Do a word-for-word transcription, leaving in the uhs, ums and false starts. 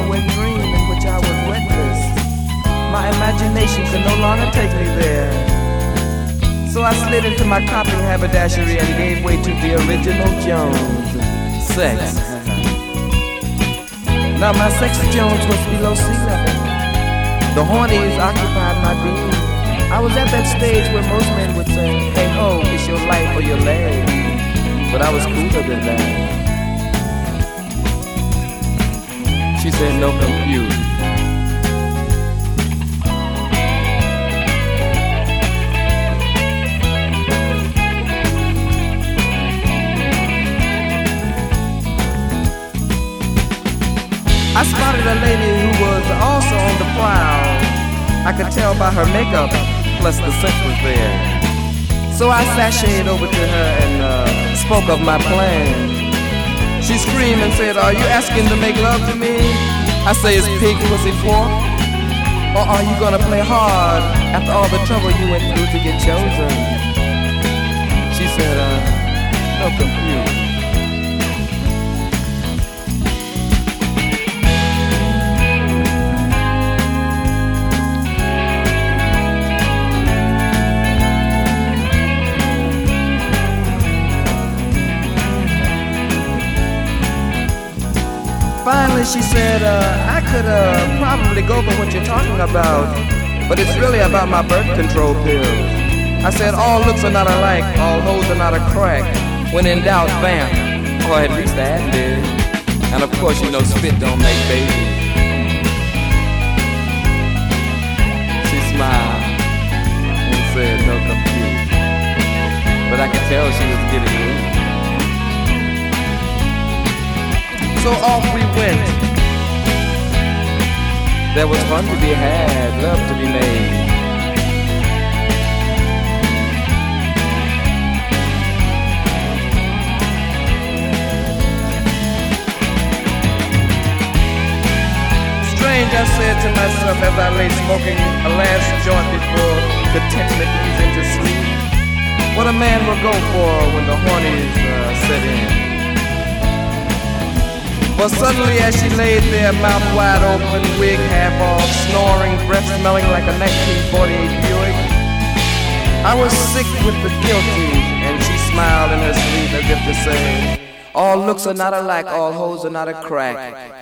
whirlwind dream in which I was reckless. My imagination could no longer take me there. So I slid into my copying haberdashery and gave way to the original Jones. Sex. Now my sexy Jones was below sea level. The hornies occupied my being. I was at that stage where most men would say, hey ho, it's your life or your leg. But I was cooler than that. She said no compute. I spotted a lady who was also on the prowl. I could tell by her makeup, plus the scent was there. So I sashayed over to her and uh, spoke of my plan. She screamed and said, are you asking to make love to me? I say, is pig pussy pork? Or are you gonna play hard after all the trouble you went through to get chosen? She said, uh, no compute. Finally, she said, uh, I could uh, probably go for what you're talking about, but it's really about my birth control pills. I said, all looks are not alike, all hoes are not a crack. When in doubt, vamp, or at least that did. And of course, you know, spit don't make babies. She smiled and said, no compute. But I could tell she was getting weak. So off we went. There was fun to be had, love to be made. Strange, I said to myself as I lay smoking a last joint before contentment ease into sleep. What a man will go for when the hornies uh, set in. But suddenly as she laid there, mouth wide open, wig half off, snoring, breath smelling like a nineteen forty-eight Buick, I was sick with the guilty, and she smiled in her sleep as if to say, all looks are not alike, all hoes are not a crack.